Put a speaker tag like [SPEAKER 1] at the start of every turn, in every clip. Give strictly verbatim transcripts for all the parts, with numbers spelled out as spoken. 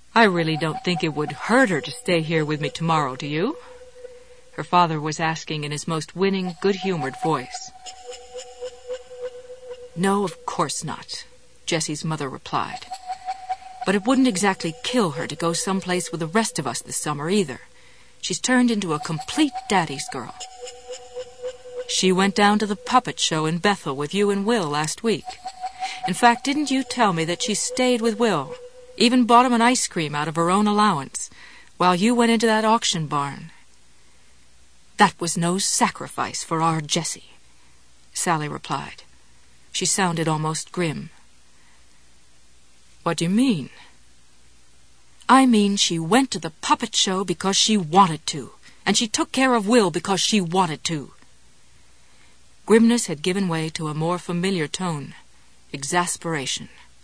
[SPEAKER 1] I really don't think it would hurt her to stay here with me tomorrow, do you? Her father was asking in his most winning, good-humored voice. No, of course not, Jessie's mother replied. But it wouldn't exactly kill her to go someplace with the rest of us this summer either. She's turned into a complete daddy's girl. She went down to the puppet show in Bethel with you and Will last week. In fact, didn't you tell me that she stayed with Will, even bought him an ice cream out of her own allowance, while you went into that auction barn? That was no sacrifice for our Jessie, Sally replied. She sounded almost grim. What do you mean? I mean she went to the puppet show because she wanted to, and she took care of Will because she wanted to. Grimness had given way to a more familiar tone, exasperation.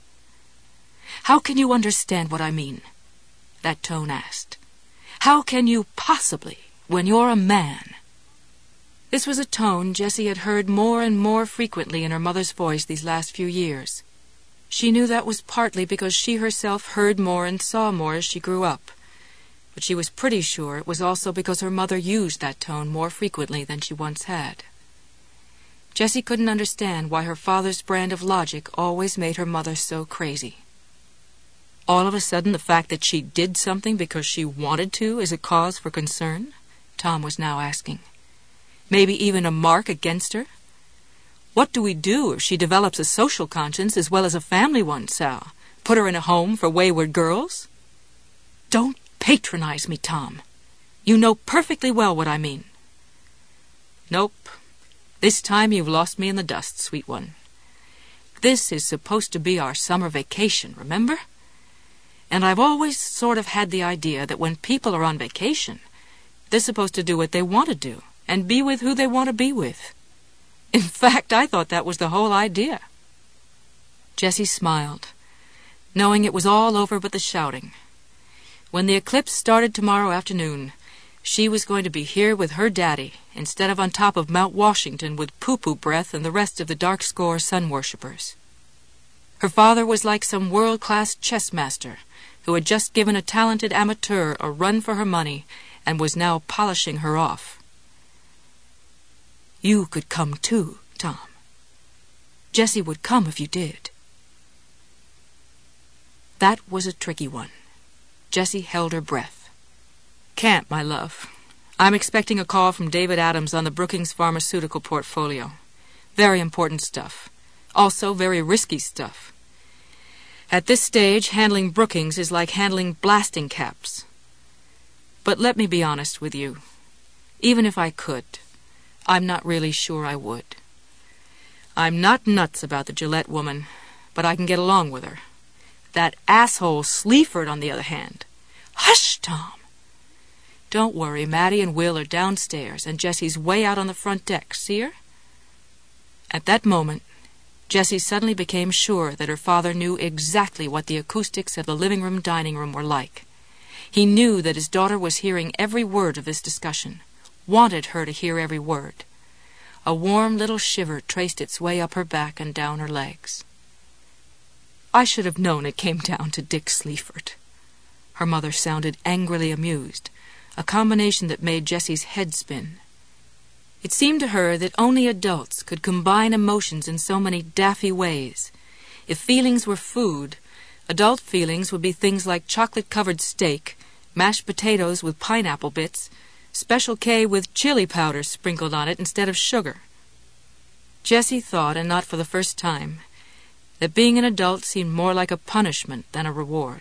[SPEAKER 1] How can you understand what I mean? That tone asked. How can you possibly, when you're a man? This was a tone Jessie had heard more and more frequently in her mother's voice these last few years. She knew that was partly because she herself heard more and saw more as she grew up, but she was pretty sure it was also because her mother used that tone more frequently than she once had. Jessie couldn't understand why her father's brand of logic always made her mother so crazy. All of a sudden, the fact that she did something because she wanted to is a cause for concern? Tom was now asking. Maybe even a mark against her? What do we do if she develops a social conscience as well as a family one, Sal? Put her in a home for wayward girls? Don't patronize me, Tom. You know perfectly well what I mean. Nope. This time you've lost me in the dust, sweet one. This is supposed to be our summer vacation, remember? And I've always sort of had the idea that when people are on vacation, they're supposed to do what they want to do and be with who they want to be with. In fact, I thought that was the whole idea. Jessie smiled, knowing it was all over but the shouting. When the eclipse started tomorrow afternoon, she was going to be here with her daddy instead of on top of Mount Washington with poo-poo breath and the rest of the dark score sun worshippers. Her father was like some world-class chess master who had just given a talented amateur a run for her money and was now polishing her off. You could come too, Tom. Jessie would come if you did. That was a tricky one. Jessie held her breath. Can't, my love. I'm expecting a call from David Adams on the Brookings pharmaceutical portfolio. Very important stuff. Also very risky stuff. At this stage, handling Brookings is like handling blasting caps. But let me be honest with you. Even if I could, I'm not really sure I would. I'm not nuts about the Gillette woman, but I can get along with her. That asshole Sleaford, on the other hand. Hush, Tom! Don't worry, Maddie and Will are downstairs, and Jessie's way out on the front deck. See her? At that moment, Jessie suddenly became sure that her father knew exactly what the acoustics of the living-room dining room were like. He knew that his daughter was hearing every word of this discussion, wanted her to hear every word. A warm little shiver traced its way up her back and down her legs. I should have known it came down to Dick Sleaford. Her mother sounded angrily amused, a combination that made Jessie's head spin. It seemed to her that only adults could combine emotions in so many daffy ways. If feelings were food, adult feelings would be things like chocolate-covered steak, mashed potatoes with pineapple bits, Special K with chili powder sprinkled on it instead of sugar. Jessie thought, and not for the first time, that being an adult seemed more like a punishment than a reward.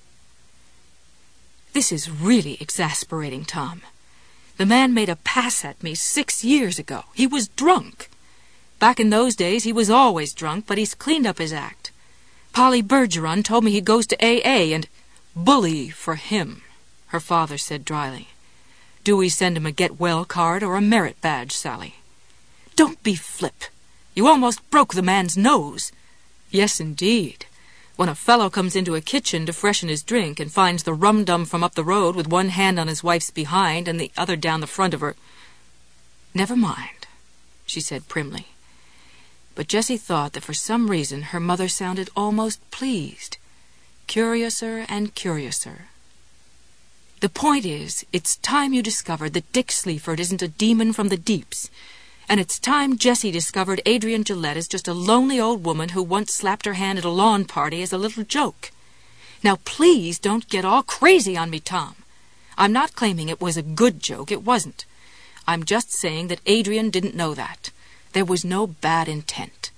[SPEAKER 1] This is really exasperating, Tom. The man made a pass at me six years ago. He was drunk. Back in those days, he was always drunk, but he's cleaned up his act. Polly Bergeron told me he goes to A A and... Bully for him, her father said dryly. Do we send him a get-well card or a merit badge, Sally? Don't be flip. You almost broke the man's nose. Yes, indeed. When a fellow comes into a kitchen to freshen his drink and finds the rum-dum from up the road with one hand on his wife's behind and the other down the front of her... Never mind, she said primly. But Jessie thought that for some reason her mother sounded almost pleased. curiouser and curiouser. The point is, it's time you discovered that Dick Sleaford isn't a demon from the deeps, and it's time Jessie discovered Adrian Gillette is just a lonely old woman who once slapped her hand at a lawn party as a little joke. Now please don't get all crazy on me, Tom. I'm not claiming it was a good joke. It wasn't. I'm just saying that Adrian didn't know that. There was no bad intent.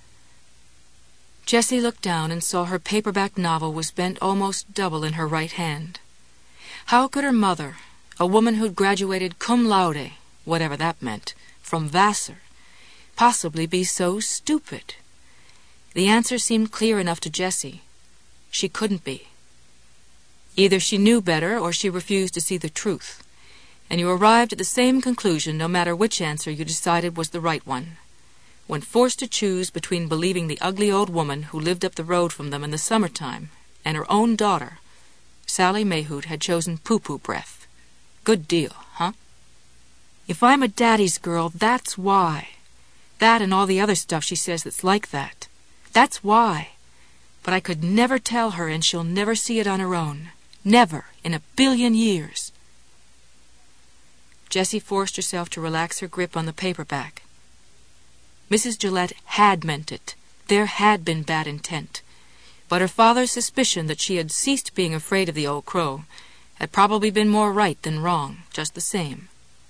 [SPEAKER 1] Jessie looked down and saw her paperback novel was bent almost double in her right hand. How could her mother, a woman who'd graduated cum laude, whatever that meant, from Vassar, possibly be so stupid? The answer seemed clear enough to Jessie. She couldn't be. Either she knew better or she refused to see the truth, and you arrived at the same conclusion no matter which answer you decided was the right one. When forced to choose between believing the ugly old woman who lived up the road from them in the summertime and her own daughter, Sally Mayhoot had chosen poo-poo breath. Good deal, huh? If I'm a daddy's girl, that's why. That and all the other stuff she says that's like that. That's why. But I could never tell her, and she'll never see it on her own. Never in a billion years. Jessie forced herself to relax her grip on the paperback. Missus Gillette had meant it. There had been bad intent. But her father's suspicion that she had ceased being afraid of the old crow had probably been more right than wrong, just the same.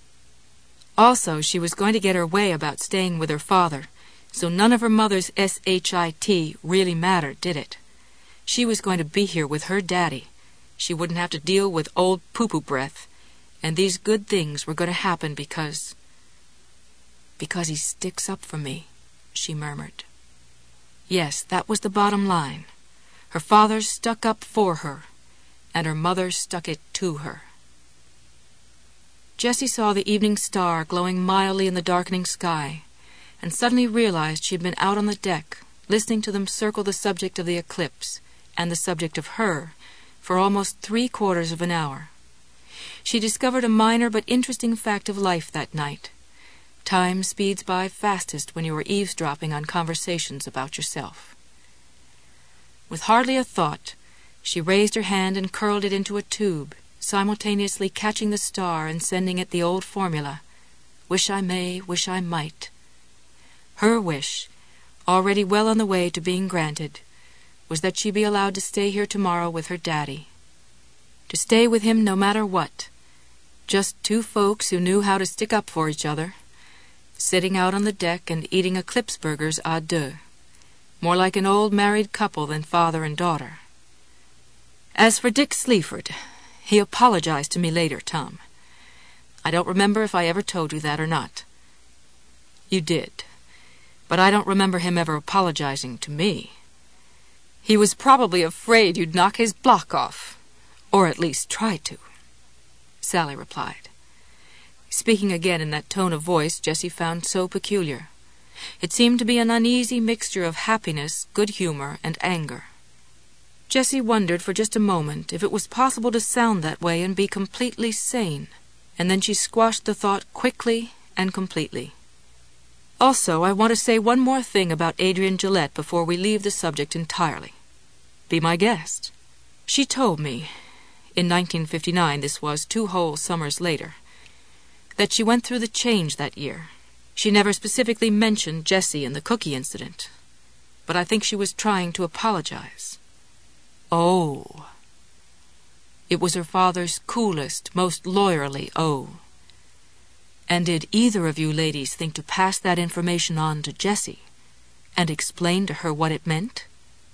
[SPEAKER 1] Also, she was going to get her way about staying with her father, so none of her mother's S H I T really mattered, did it? She was going to be here with her daddy. She wouldn't have to deal with old poo-poo breath, and these good things were going to happen because... because he sticks up for me, she murmured. Yes, that was the bottom line. Her father stuck up for her, and her mother stuck it to her. Jessie saw the evening star glowing mildly in the darkening sky, and suddenly realized she had been out on the deck, listening to them circle the subject of the eclipse, and the subject of her, for almost three quarters of an hour. She discovered a minor but interesting fact of life that night. Time speeds by fastest when you are eavesdropping on conversations about yourself. With hardly a thought, she raised her hand and curled it into a tube, simultaneously catching the star and sending it the old formula, "Wish I may, wish I might." Her wish, already well on the way to being granted, was that she be allowed to stay here tomorrow with her daddy. To stay with him no matter what. Just two folks who knew how to stick up for each other, sitting out on the deck and eating eclipse burgers à deux, more like an old married couple than father and daughter. As for Dick Sleaford, he apologized to me later, Tom. I don't remember if I ever told you that or not. You did, but I don't remember him ever apologizing to me. He was probably afraid you'd knock his block off, or at least try to, Sally replied, speaking again in that tone of voice Jessie found so peculiar. It seemed to be an uneasy mixture of happiness, good humor, and anger. Jessie wondered for just a moment if it was possible to sound that way and be completely sane, and then she squashed the thought quickly and completely. Also, I want to say one more thing about Adrian Gillette before we leave the subject entirely. Be my guest. She told me, in nineteen fifty-nine, this was two whole summers later, that she went through the change that year. She never specifically mentioned Jessie and the cookie incident, but I think she was trying to apologize. Oh. It was her father's coolest, most lawyerly oh. And did either of you ladies think to pass that information on to Jessie and explain to her what it meant?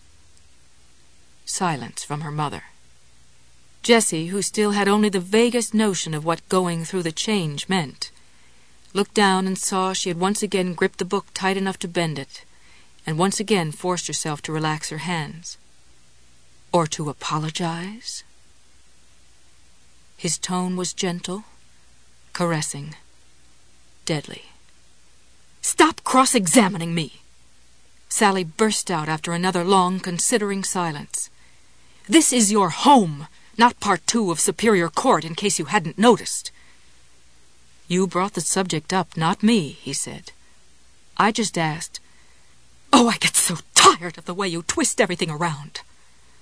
[SPEAKER 1] Silence from her mother. Jessie, who still had only the vaguest notion of what going through the change meant, looked down and saw she had once again gripped the book tight enough to bend it, and once again forced herself to relax her hands. Or to apologize? His tone was gentle, caressing, deadly. "Stop cross-examining me!" Sally burst out after another long, considering silence. "This is your home, not part two of Superior Court, in case you hadn't noticed." "You brought the subject up, not me," he said. "I just asked—" "Oh, I get so tired of the way you twist everything around."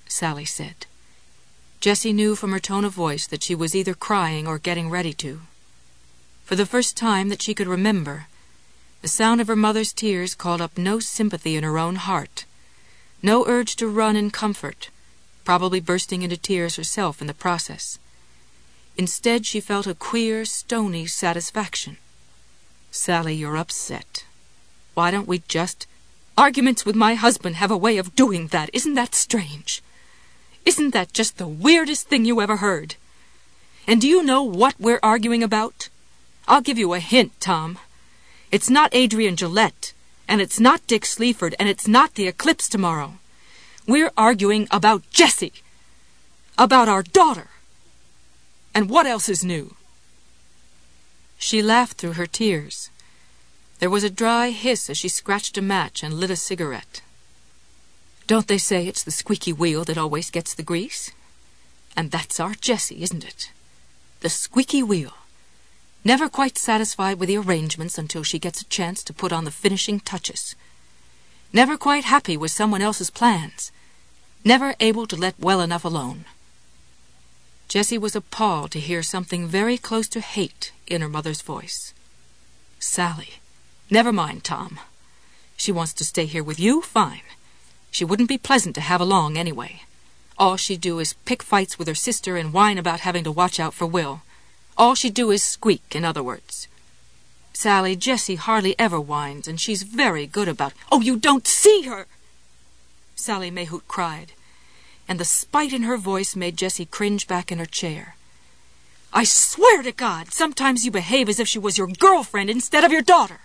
[SPEAKER 1] Sally said. Jessie knew from her tone of voice that she was either crying or getting ready to. For the first time that she could remember, the sound of her mother's tears called up no sympathy in her own heart, no urge to run and comfort, probably bursting into tears herself in the process. Instead, she felt a queer, stony satisfaction. "Sally, you're upset. Why don't we just—" "Arguments with my husband have a way of doing that. Isn't that strange? Isn't that just the weirdest thing you ever heard? And do you know what we're arguing about? I'll give you a hint, Tom. It's not Adrian Gillette, and it's not Dick Sleaford, and it's not the eclipse tomorrow. We're arguing about Jessie. About our daughter. And what else is new?" She laughed through her tears. There was a dry hiss as she scratched a match and lit a cigarette. "Don't they say it's the squeaky wheel that always gets the grease? And that's our Jessie, isn't it? The squeaky wheel. Never quite satisfied with the arrangements until she gets a chance to put on the finishing touches. Never quite happy with someone else's plans. Never able to let well enough alone." Jessie was appalled to hear something very close to hate in her mother's voice. "Sally, never mind, Tom. She wants to stay here with you, fine. She wouldn't be pleasant to have along anyway. All she'd do is pick fights with her sister and whine about having to watch out for Will. All she'd do is squeak, in other words. Sally, Jessie hardly ever whines, and she's very good about—" "Oh, you don't see her!" Sally Mayhout cried, and the spite in her voice made Jessie cringe back in her chair. "I swear to God, sometimes you behave as if she was your girlfriend instead of your daughter."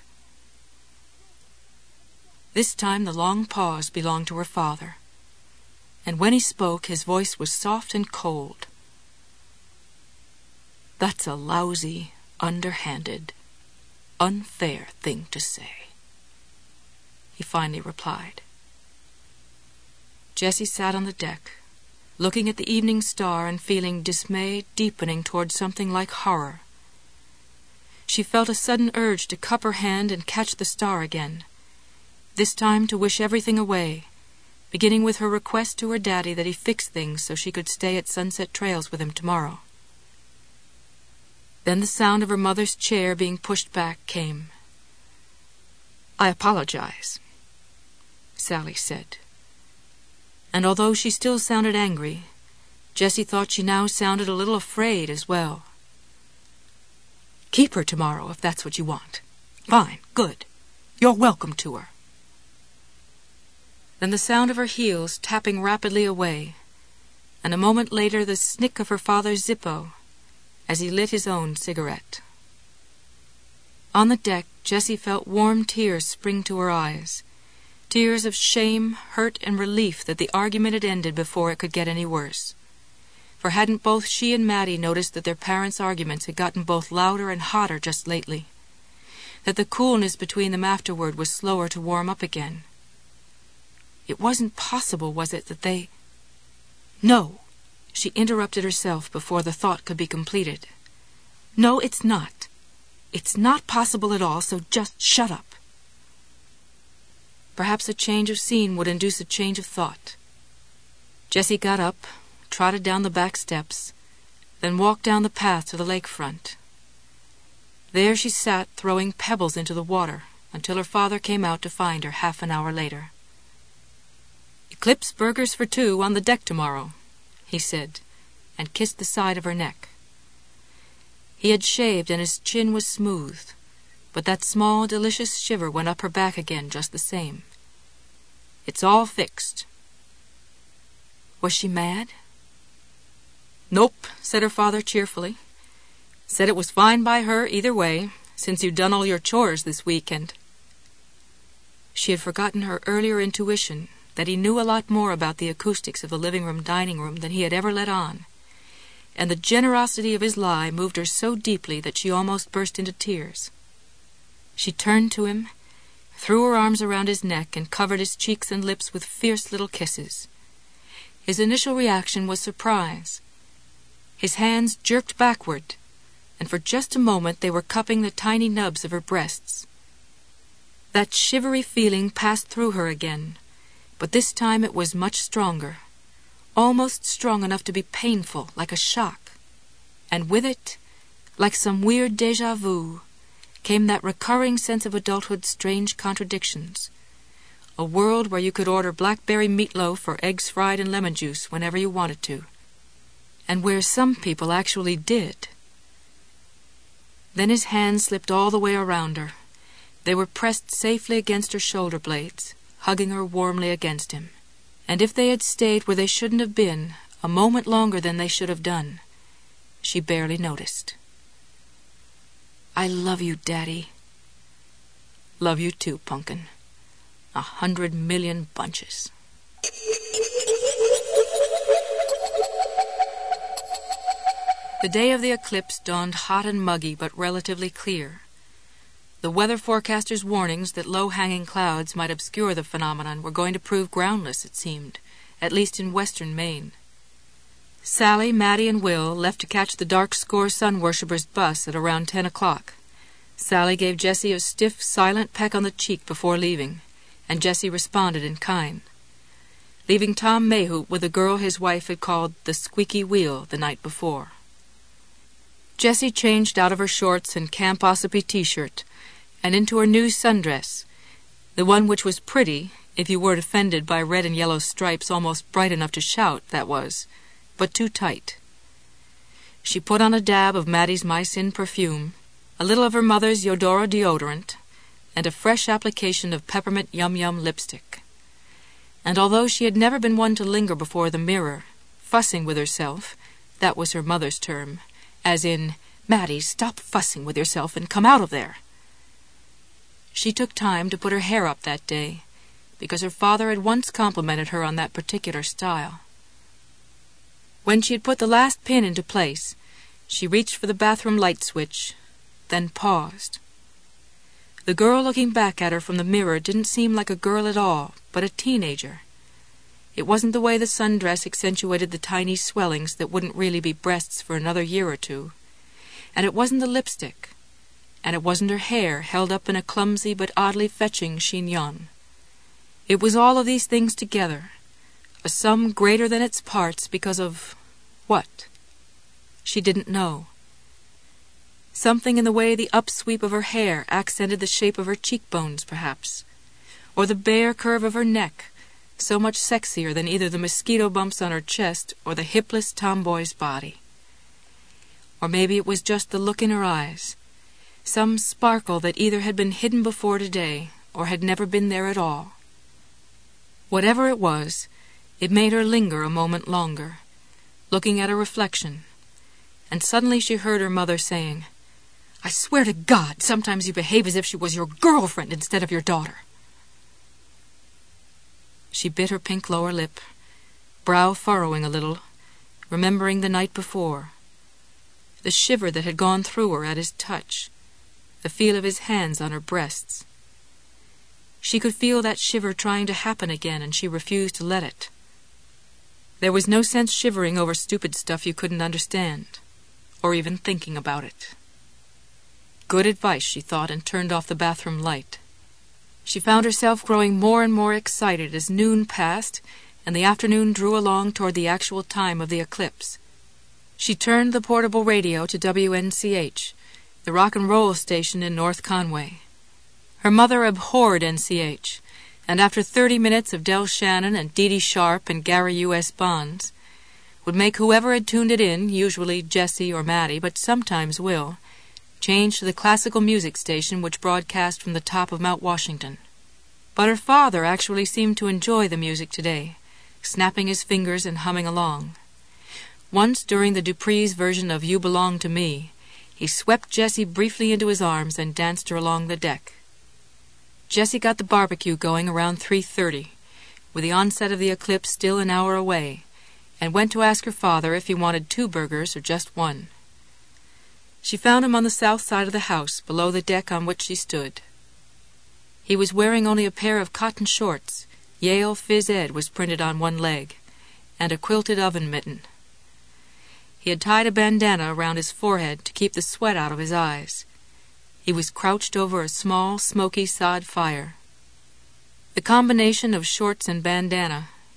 [SPEAKER 1] This time the long pause belonged to her father, and when he spoke his voice was soft and cold. "That's a lousy, underhanded, unfair thing to say," he finally replied. Jessie sat on the deck, looking at the evening star and feeling dismay deepening toward something like horror. She felt a sudden urge to cup her hand and catch the star again, this time to wish everything away, beginning with her request to her daddy that he fix things so she could stay at Sunset Trails with him tomorrow. Then the sound of her mother's chair being pushed back came. "I apologize," Sally said. And although she still sounded angry, Jessie thought she now sounded a little afraid as well. "Keep her tomorrow if that's what you want. Fine, good. You're welcome to her." Then the sound of her heels tapping rapidly away, and a moment later the snick of her father's Zippo as he lit his own cigarette. On the deck, Jessie felt warm tears spring to her eyes, tears of shame, hurt, and relief that the argument had ended before it could get any worse. For hadn't both she and Mattie noticed that their parents' arguments had gotten both louder and hotter just lately? That the coolness between them afterward was slower to warm up again? It wasn't possible, was it, that they— "No," she interrupted herself before the thought could be completed. "No, it's not. It's not possible at all, so just shut up." Perhaps a change of scene would induce a change of thought. Jessie got up, trotted down the back steps, then walked down the path to the lakefront. There she sat, throwing pebbles into the water, until her father came out to find her half an hour later. "Eclipse burgers for two on the deck tomorrow," he said, and kissed the side of her neck. He had shaved and his chin was smooth, but that small, delicious shiver went up her back again just the same. "It's all fixed." Was she mad? "Nope," said her father cheerfully. "Said it was fine by her either way, since you'd done all your chores this weekend." She had forgotten her earlier intuition that he knew a lot more about the acoustics of the living-room dining room than he had ever let on, and the generosity of his lie moved her so deeply that she almost burst into tears. She turned to him, threw her arms around his neck, and covered his cheeks and lips with fierce little kisses. His initial reaction was surprise. His hands jerked backward, and for just a moment they were cupping the tiny nubs of her breasts. That shivery feeling passed through her again, but this time it was much stronger, almost strong enough to be painful, like a shock. And with it, like some weird déjà vu, came that recurring sense of adulthood's strange contradictions. A world where you could order blackberry meatloaf or eggs fried in lemon juice whenever you wanted to. And where some people actually did. Then his hands slipped all the way around her. They were pressed safely against her shoulder blades, hugging her warmly against him. And if they had stayed where they shouldn't have been, a moment longer than they should have done, she barely noticed. "I love you, Daddy." "Love you too, Punkin. A hundred million bunches." The day of the eclipse dawned hot and muggy, but relatively clear. The weather forecaster's warnings that low-hanging clouds might obscure the phenomenon were going to prove groundless, it seemed, at least in western Maine. Sally, Mattie, and Will left to catch the dark score sun worshippers' bus at around ten o'clock. Sally gave Jessie a stiff, silent peck on the cheek before leaving, and Jessie responded in kind, leaving Tom Mayhoop with a girl his wife had called the Squeaky Wheel the night before. Jessie changed out of her shorts and Camp Ossipee t-shirt, and into her new sundress, the one which was pretty, if you weren't offended by red and yellow stripes almost bright enough to shout, that was, but too tight. She put on a dab of Mattie's Mycin perfume, a little of her mother's Eudora deodorant, and a fresh application of peppermint yum-yum lipstick. And although she had never been one to linger before the mirror, fussing with herself, that was her mother's term, as in, "Mattie, stop fussing with yourself and come out of there." She took time to put her hair up that day, because her father had once complimented her on that particular style. When she had put the last pin into place, she reached for the bathroom light switch, then paused. The girl looking back at her from the mirror didn't seem like a girl at all, but a teenager. It wasn't the way the sundress accentuated the tiny swellings that wouldn't really be breasts for another year or two, and it wasn't the lipstick, and it wasn't her hair held up in a clumsy but oddly fetching chignon. It was all of these things together, a sum greater than its parts because of what? She didn't know. Something in the way the upsweep of her hair accented the shape of her cheekbones, perhaps, or the bare curve of her neck, so much sexier than either the mosquito bumps on her chest or the hipless tomboy's body. Or maybe it was just the look in her eyes, some sparkle that either had been hidden before today or had never been there at all. Whatever it was, it made her linger a moment longer, looking at her reflection, and suddenly she heard her mother saying, "I swear to God, sometimes you behave as if she was your girlfriend instead of your daughter." She bit her pink lower lip, brow furrowing a little, remembering the night before, the shiver that had gone through her at his touch, the feel of his hands on her breasts. She could feel that shiver trying to happen again, and she refused to let it. There was no sense shivering over stupid stuff you couldn't understand, or even thinking about it. Good advice, she thought, and turned off the bathroom light. She found herself growing more and more excited as noon passed and the afternoon drew along toward the actual time of the eclipse. She turned the portable radio to W N C H, the rock and roll station in North Conway. Her mother abhorred N C H, and after thirty minutes of Del Shannon and Dee Dee Sharp and Gary U S Bonds, would make whoever had tuned it in, usually Jessie or Mattie, but sometimes Will, change to the classical music station which broadcast from the top of Mount Washington. But her father actually seemed to enjoy the music today, snapping his fingers and humming along. Once during the Dupree's version of You Belong to Me, he swept Jessie briefly into his arms and danced her along the deck. Jessie got the barbecue going around three thirty, with the onset of the eclipse still an hour away, and went to ask her father if he wanted two burgers or just one. She found him on the south side of the house, below the deck on which she stood. He was wearing only a pair of cotton shorts, Yale Phys Ed was printed on one leg, and a quilted oven mitten. He had tied a bandana around his forehead to keep the sweat out of his eyes. He was crouched over a small, smoky sod fire. The combination of shorts and bandana,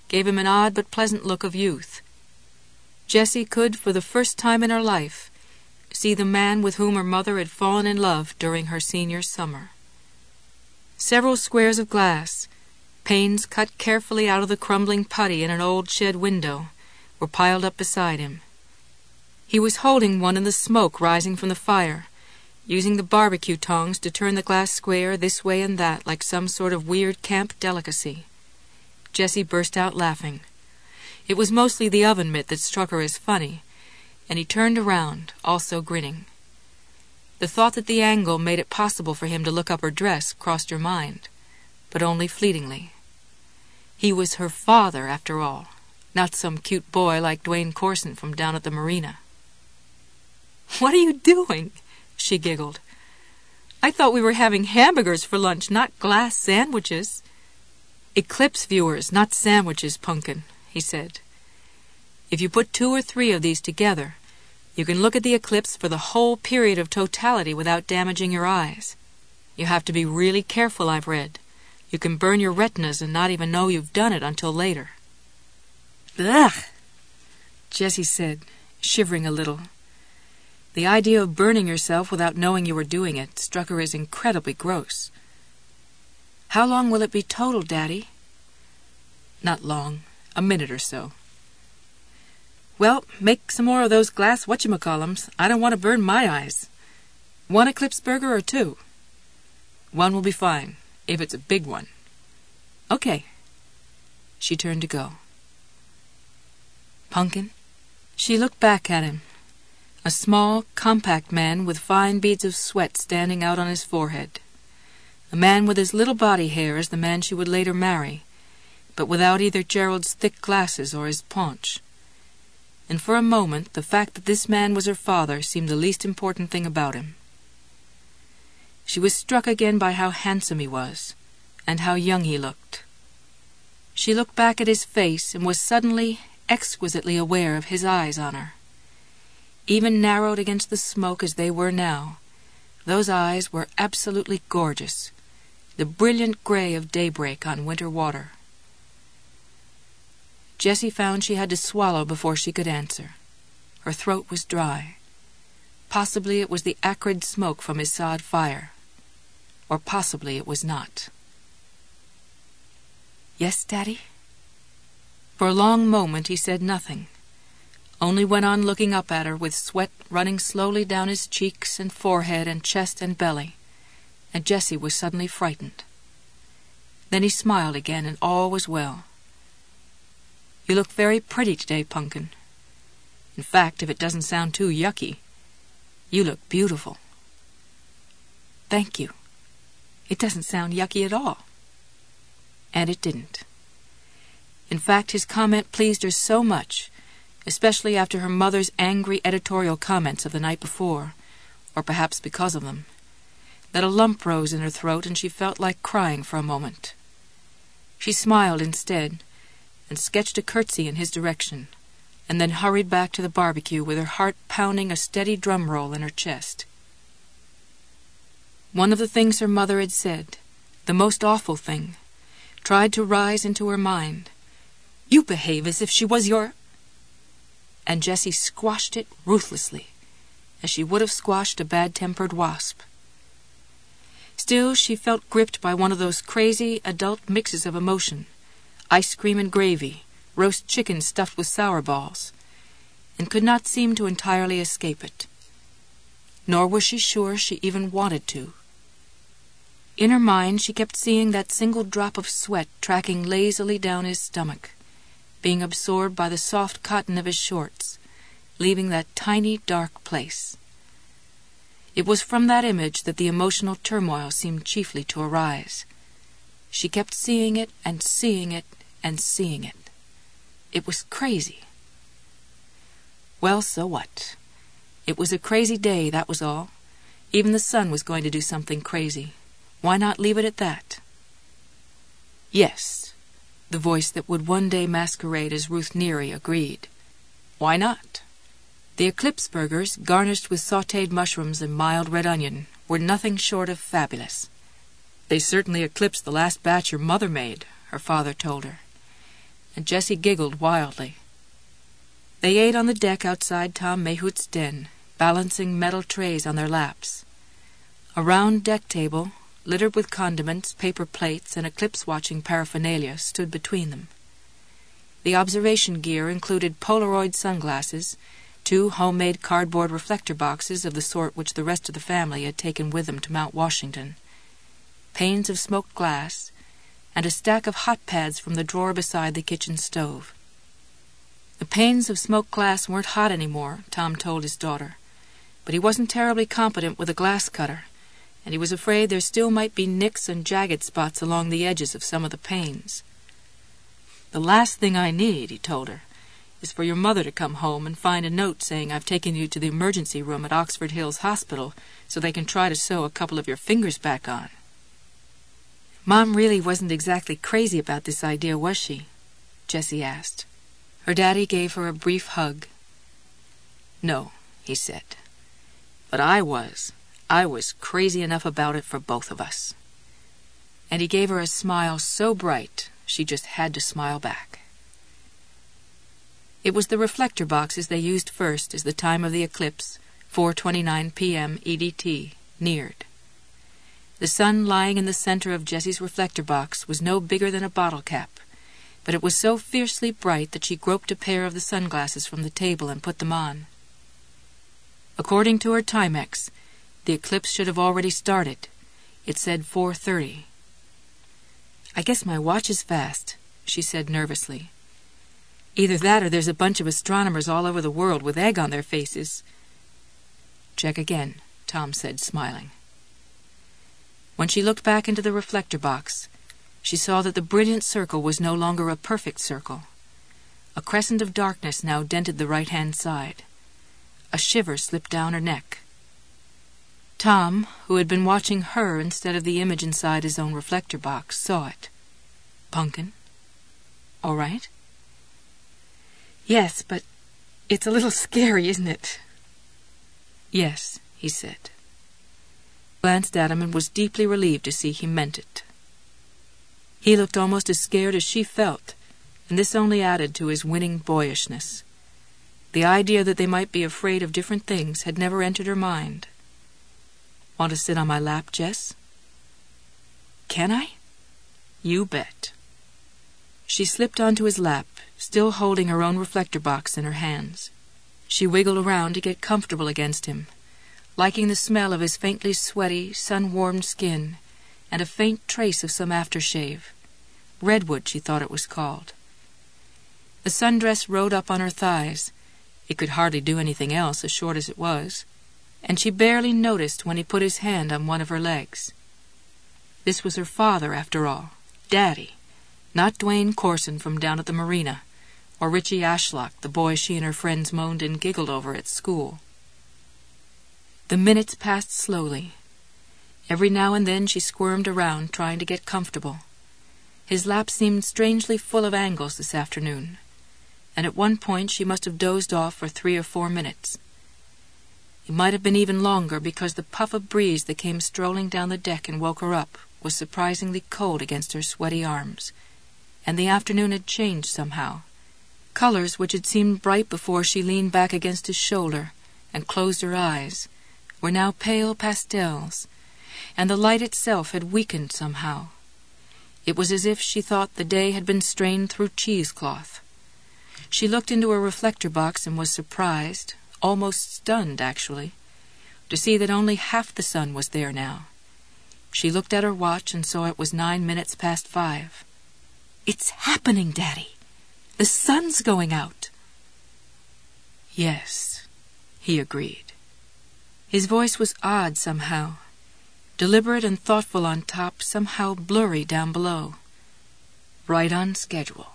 [SPEAKER 1] gave him an odd but pleasant look of youth. Jessie could, for the first time in her life, see the man with whom her mother had fallen in love during her senior summer. Several squares of glass, panes cut carefully out of the crumbling putty in an old shed window, were piled up beside him. He was holding one in the smoke rising from the fire, using the barbecue tongs to turn the glass square this way and that like some sort of weird camp delicacy. Jessie burst out laughing. It was mostly the oven mitt that struck her as funny, and he turned around, also grinning. The thought that the angle made it possible for him to look up her dress crossed her mind, but only fleetingly. He was her father, after all, not some cute boy like Dwayne Corson from down at the marina. "What are you doing?" she giggled. "I thought we were having hamburgers for lunch, not glass sandwiches." "Eclipse viewers, not sandwiches, Punkin," he said. "If you put two or three of these together, you can look at the eclipse for the whole period of totality without damaging your eyes. You have to be really careful, I've read. You can burn your retinas and not even know you've done it until later." "Ugh!" Jessie said, shivering a little. The idea of burning yourself without knowing you were doing it struck her as incredibly gross. "How long will it be total, Daddy?" "Not long. A minute or so." "Well, make some more of those glass whatchamacallums. I don't want to burn my eyes. One eclipse burger or two?" "One will be fine, if it's a big one." "Okay." She turned to go. "Punkin?" She looked back at him. A small, compact man with fine beads of sweat standing out on his forehead. A man with as little body hair as the man she would later marry, but without either Gerald's thick glasses or his paunch. And for a moment the fact that this man was her father seemed the least important thing about him. She was struck again by how handsome he was, and how young he looked. She looked back at his face and was suddenly exquisitely aware of his eyes on her. Even narrowed against the smoke as they were now, those eyes were absolutely gorgeous, the brilliant gray of daybreak on winter water. Jessie found she had to swallow before she could answer. Her throat was dry. Possibly it was the acrid smoke from his sod fire, or possibly it was not. "Yes, Daddy?" For a long moment he said nothing, only went on looking up at her with sweat running slowly down his cheeks and forehead and chest and belly, and Jessie was suddenly frightened. Then he smiled again, and all was well. "You look very pretty today, Punkin. In fact, if it doesn't sound too yucky, you look beautiful." "Thank you. It doesn't sound yucky at all." And it didn't. In fact, his comment pleased her so much, especially after her mother's angry editorial comments of the night before, or perhaps because of them, that a lump rose in her throat and she felt like crying for a moment. She smiled instead, and sketched a curtsy in his direction, and then hurried back to the barbecue with her heart pounding a steady drum roll in her chest. One of the things her mother had said, the most awful thing, tried to rise into her mind. "You behave as if she was your—" And Jessie squashed it ruthlessly, as she would have squashed a bad-tempered wasp. Still, she felt gripped by one of those crazy adult mixes of emotion, ice cream and gravy, roast chicken stuffed with sour balls, and could not seem to entirely escape it. Nor was she sure she even wanted to. In her mind she kept seeing that single drop of sweat tracking lazily down his stomach, being absorbed by the soft cotton of his shorts, leaving that tiny dark place. It was from that image that the emotional turmoil seemed chiefly to arise. She kept seeing it and seeing it and seeing it. It was crazy. Well, so what? It was a crazy day, that was all. Even the sun was going to do something crazy. Why not leave it at that? Yes, the voice that would one day masquerade as Ruth Neary agreed. Why not? The eclipse burgers, garnished with sautéed mushrooms and mild red onion, were nothing short of fabulous. They certainly eclipsed the last batch your mother made, her father told her. and Jessie giggled wildly. They ate on the deck outside Tom Mayhoot's den, balancing metal trays on their laps. A round deck table, littered with condiments, paper plates, and eclipse-watching paraphernalia, stood between them. The observation gear included Polaroid sunglasses, two homemade cardboard reflector boxes of the sort which the rest of the family had taken with them to Mount Washington, panes of smoked glass, and a stack of hot pads from the drawer beside the kitchen stove. The panes of smoked glass weren't hot anymore, Tom told his daughter, but he wasn't terribly competent with a glass cutter, and he was afraid there still might be nicks and jagged spots along the edges of some of the panes. "The last thing I need," he told her, "is for your mother to come home and find a note saying I've taken you to the emergency room at Oxford Hills Hospital so they can try to sew a couple of your fingers back on." Mom really wasn't exactly crazy about this idea, was she? Jessie asked. Her daddy gave her a brief hug. "No," he said. "But I was. I was crazy enough about it for both of us." And he gave her a smile so bright she just had to smile back. It was the reflector boxes they used first as the time of the eclipse, four twenty-nine p m E D T, neared. The sun lying in the center of Jessie's reflector box was no bigger than a bottle cap, but it was so fiercely bright that she groped a pair of the sunglasses from the table and put them on. According to her Timex, the eclipse should have already started. It said four thirty. "I guess my watch is fast," she said nervously. "Either that or there's a bunch of astronomers all over the world with egg on their faces." "Check again," Tom said, smiling. When she looked back into the reflector box, she saw that the brilliant circle was no longer a perfect circle. A crescent of darkness now dented the right-hand side. A shiver slipped down her neck. Tom, who had been watching her instead of the image inside his own reflector box, saw it. "Punkin? All right?" "Yes, but it's a little scary, isn't it?" "Yes," he said. Glanced at him and was deeply relieved to see he meant it. He looked almost as scared as she felt, and this only added to his winning boyishness. The idea that they might be afraid of different things had never entered her mind. "Want to sit on my lap, Jess?" "Can I?" "You bet." She slipped onto his lap, still holding her own reflector box in her hands. She wiggled around to get comfortable against him, liking the smell of his faintly sweaty, sun-warmed skin, and a faint trace of some aftershave. Redwood, she thought it was called. The sundress rode up on her thighs. It could hardly do anything else, as short as it was, and she barely noticed when he put his hand on one of her legs. This was her father, after all, Daddy, not Dwayne Corson from down at the marina, or Richie Ashlock, the boy she and her friends moaned and giggled over at school. The minutes passed slowly. Every now and then she squirmed around, trying to get comfortable. His lap seemed strangely full of angles this afternoon, and at one point she must have dozed off for three or four minutes. It might have been even longer, because the puff of breeze that came strolling down the deck and woke her up was surprisingly cold against her sweaty arms, and the afternoon had changed somehow. Colors which had seemed bright before she leaned back against his shoulder and closed her eyes were now pale pastels, and the light itself had weakened somehow. It was as if she thought the day had been strained through cheesecloth. She looked into her reflector box and was surprised, almost stunned actually, to see that only half the sun was there now. She looked at her watch and saw it was nine minutes past five. "It's happening, Daddy! The sun's going out!" "Yes," he agreed. His voice was odd somehow, deliberate and thoughtful on top, somehow blurry down below. Right on schedule.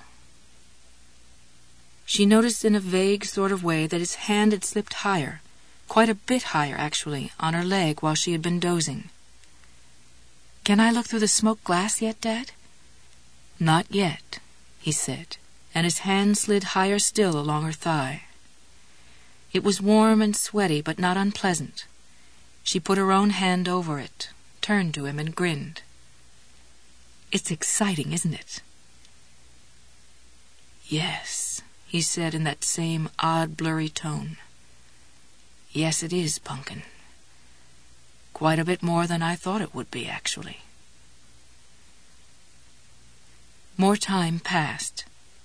[SPEAKER 1] She noticed in a vague sort of way that his hand had slipped higher, quite a bit higher, actually, on her leg while she had been dozing. "Can I look through the smoked glass yet, Dad?" "Not yet," he said, and his hand slid higher still along her thigh. It was warm and sweaty, but not unpleasant. She put her own hand over it, turned to him, and grinned. "It's exciting, isn't it?" Yes, he said in that same odd, blurry tone. Yes, it is, Punkin. Quite a bit more than I thought it would be, actually. More time passed.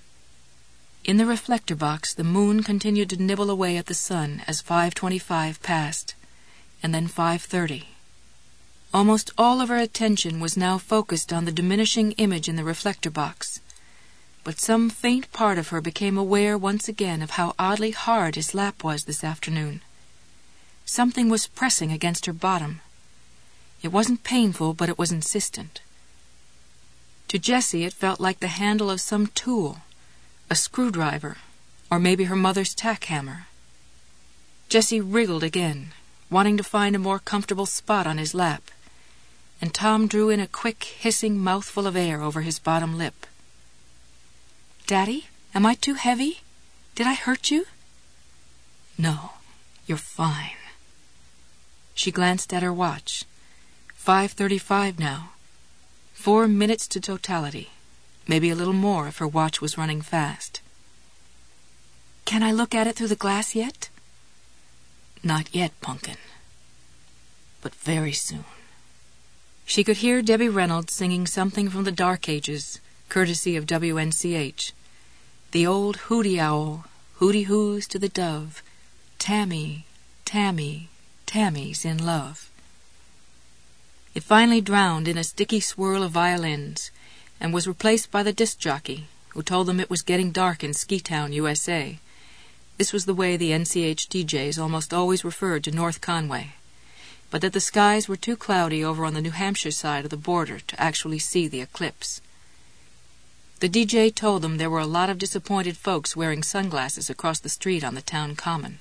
[SPEAKER 1] In the reflector box, the moon continued to nibble away at the sun as five twenty-five passed, and then five thirty. Almost all of her attention was now focused on the diminishing image in the reflector box, but some faint part of her became aware once again of how oddly hard his lap was this afternoon. Something was pressing against her bottom. It wasn't painful, but it was insistent. To Jessie, it felt like the handle of some tool, a screwdriver, or maybe her mother's tack hammer. Jessie wriggled again, wanting to find a more comfortable spot on his lap, and Tom drew in a quick, hissing mouthful of air over his bottom lip. Daddy, am I too heavy? Did I hurt you? No, you're fine. She glanced at her watch. Five thirty-five now. Four minutes to totality. Maybe a little more if her watch was running fast. Can I look at it through the glass yet? Not yet, Punkin. But very soon. She could hear Debbie Reynolds singing something from the Dark Ages, courtesy of W N C H. The old hooty owl, hooty-hoos to the dove, Tammy, Tammy, Tammy's in love. It finally drowned in a sticky swirl of violins and was replaced by the disc jockey, who told them it was getting dark in Ski-Town, U S A. This was the way the N C H D Js almost always referred to North Conway, but that the skies were too cloudy over on the New Hampshire side of the border to actually see the eclipse. The D J told them there were a lot of disappointed folks wearing sunglasses across the street on the town common.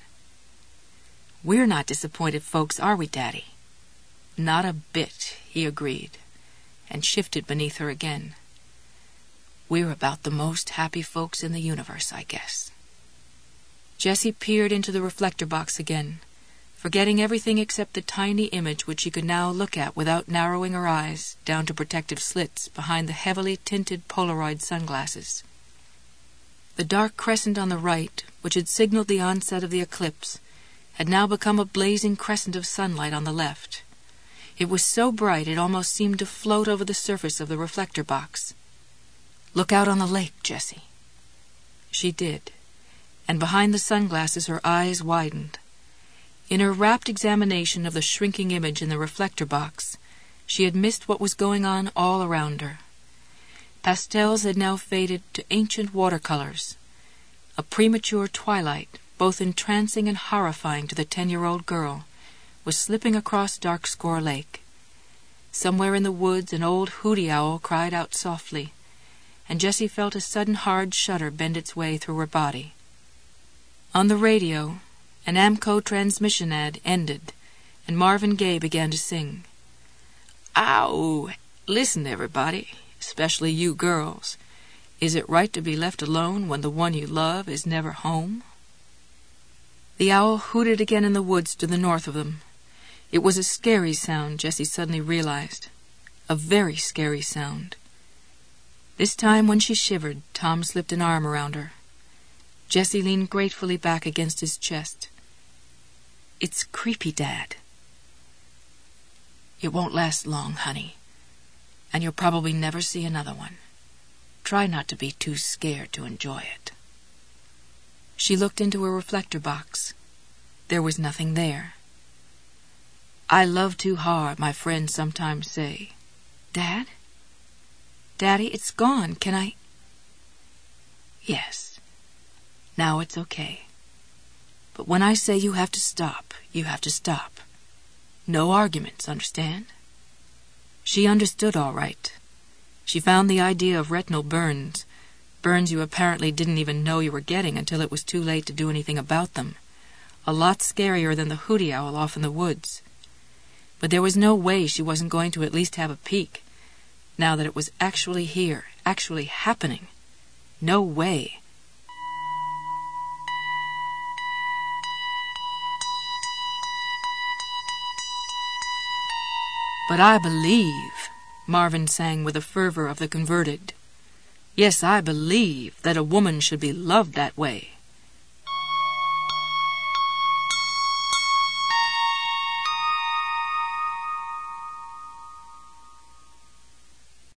[SPEAKER 1] We're not disappointed folks, are we, Daddy? Not a bit, he agreed, and shifted beneath her again. We're about the most happy folks in the universe, I guess. Jessie peered into the reflector box again, forgetting everything except the tiny image which she could now look at without narrowing her eyes down to protective slits behind the heavily tinted Polaroid sunglasses. The dark crescent on the right, which had signaled the onset of the eclipse, had now become a blazing crescent of sunlight on the left. It was so bright it almost seemed to float over the surface of the reflector box. Look out on the lake, Jessie. She did, and behind the sunglasses her eyes widened. In her rapt examination of the shrinking image in the reflector box, she had missed what was going on all around her. Pastels had now faded to ancient watercolors. A premature twilight, both entrancing and horrifying to the ten-year-old girl, was slipping across Dark Score Lake. Somewhere in the woods an old hooty owl cried out softly, and Jessie felt a sudden hard shudder bend its way through her body. On the radio, an Amco transmission ad ended, and Marvin Gaye began to sing. Ow! Listen, everybody, especially you girls. Is it right to be left alone when the one you love is never home? The owl hooted again in the woods to the north of them. It was a scary sound, Jessie suddenly realized. A very scary sound. This time, when she shivered, Tom slipped an arm around her. Jessie leaned gratefully back against his chest. It's creepy, Dad. It won't last long, honey, and you'll probably never see another one. Try not to be too scared to enjoy it. She looked into her reflector box. There was nothing there. I love too hard, my friends sometimes say. Dad? Daddy, it's gone. Can I... Yes. Now it's okay. But when I say you have to stop, you have to stop. No arguments, understand? She understood all right. She found the idea of retinal burns, burns you apparently didn't even know you were getting until it was too late to do anything about them, a lot scarier than the hooty owl off in the woods. But there was no way she wasn't going to at least have a peek, now that it was actually here, actually happening. No way. But I believe, Marvin sang with the fervor of the converted. Yes, I believe that a woman should be loved that way.